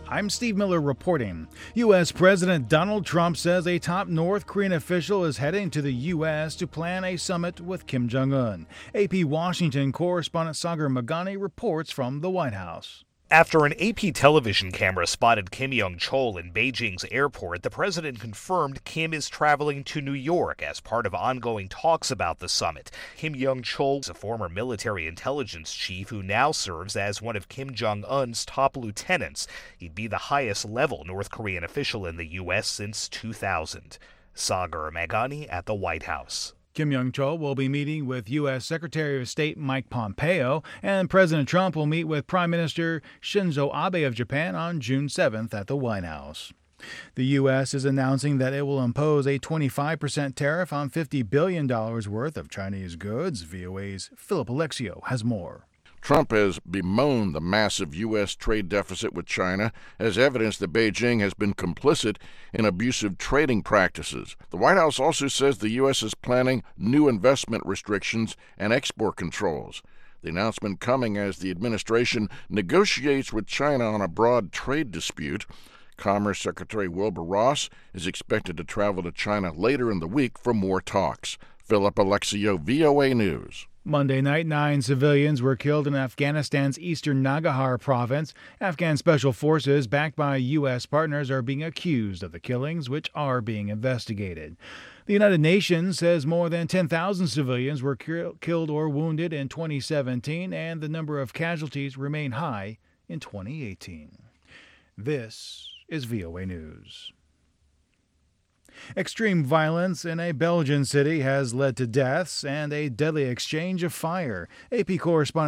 I'm Steve Miller reporting. U.S. President Donald Trump says a top North Korean official is heading to the U.S. to plan a summit with Kim Jong-un. AP Washington correspondent Sagar Meghani reports from the White House. After an AP television camera spotted Kim Yong-chol in Beijing's airport, the president confirmed Kim is traveling to New York as part of ongoing talks about the summit. Kim Yong-chol is a former military intelligence chief who now serves as one of Kim Jong-un's top lieutenants. He'd be the highest-level North Korean official in the U.S. since 2000. Sagar Meghani at the White House. Kim Yong-chol will be meeting with U.S. Secretary of State Mike Pompeo, and President Trump will meet with Prime Minister Shinzo Abe of Japan on June 7th at the White House. The U.S. is announcing that it will impose a 25% tariff on $50 billion worth of Chinese goods. VOA's Philip Alexio has more. Trump has bemoaned the massive U.S. trade deficit with China as evidence that Beijing has been complicit in abusive trading practices. The White House also says the U.S. is planning new investment restrictions and export controls. The announcement coming as the administration negotiates with China on a broad trade dispute. Commerce Secretary Wilbur Ross is expected to travel to China later in the week for more talks. Philip Alexio, VOA News. Monday night, 9 civilians were killed in Afghanistan's eastern Nangarhar province. Afghan special forces, backed by U.S. partners, are being accused of the killings, which are being investigated. The United Nations says more than 10,000 civilians were killed or wounded in 2017, and the number of casualties remain high in 2018. This is VOA News. Extreme violence in a Belgian city has led to deaths and a deadly exchange of fire. AP correspondent